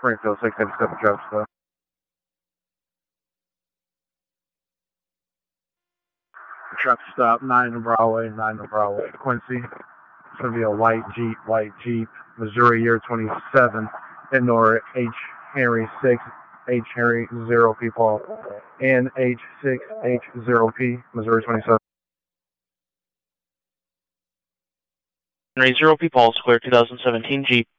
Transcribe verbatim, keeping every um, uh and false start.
Springfield, six eighty-seven traffic stop. Traffic stop, nine Broadway, nine Broadway, Quincy. It's going to be a white Jeep, white Jeep, Missouri year twenty-seven, Ignore H. Henry six, H. Henry zero P Paul, N H six, H zero P, Missouri twenty-seven. Henry zero P Paul, Square two thousand seventeen Jeep.